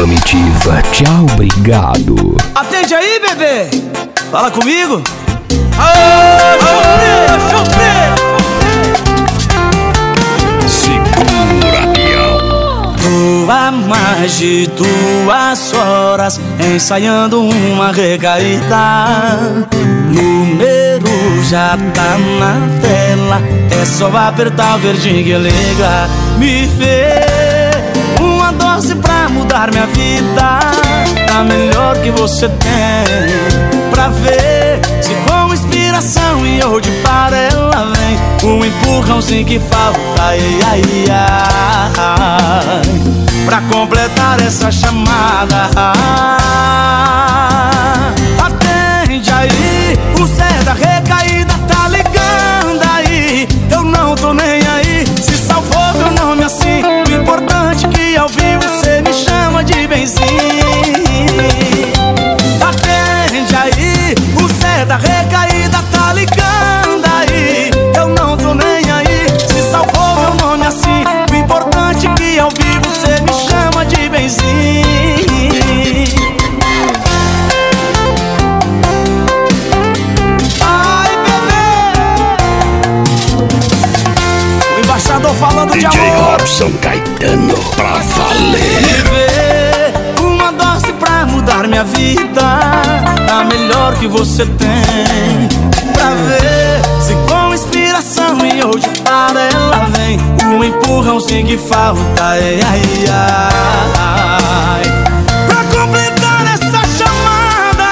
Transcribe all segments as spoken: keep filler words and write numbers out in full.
comitiva, tchau, obrigado. Atende aí, bebê. Fala comigo. Aê, Segura, peão. Tô há mais de duas horas ensaiando uma recaída. Número já tá na tela, é só apertar o verdinho que liga. Me vê uma dose pra mudar minha vida, a melhor que você tem. Pra ver se com inspiração e eu de para ela vem um empurrãozinho que falta, ai, ai, ai, pra completar essa chamada. Atende aí, o Zé da recaída tá ligando aí. Eu não tô nem aí, se salvou meu nome assim. O importante é que ao vivo você me chama de benzinho. Atende aí, o Zé da recaída tá ligando aí. Eu não tô nem aí, se salvou meu nome assim. O importante é que ao vivo você me chama de benzinho. Embaixador falando de D J amor. Robson Caetano, pra valer. Viver uma dose pra mudar minha vida, a melhor que você tem. Pra ver se com inspiração e hoje para ela vem um empurrãozinho que falta, ai, ai, ai, pra completar essa chamada.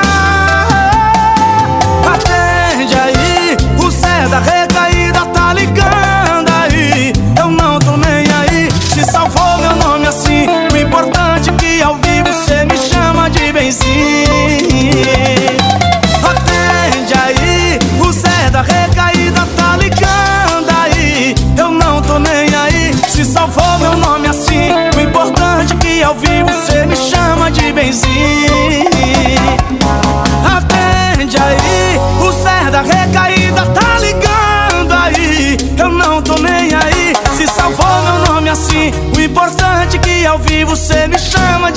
Atende aí, o Zé da recaída tá ligando aí. Eu não tô nem aí, se salvou meu nome assim. O importante é que ao vivo você me chama de benzinho. Atende aí, o Zé da recaída tá ligando aí. Eu não tô nem aí, se salvou meu nome assim. O importante é que ao vivo você me chama de benzinho. Atende aí, o Zé da recaída tá ligando aí. Eu não tô nem aí, se salvou meu nome assim. O importante é que ao vivo você me chama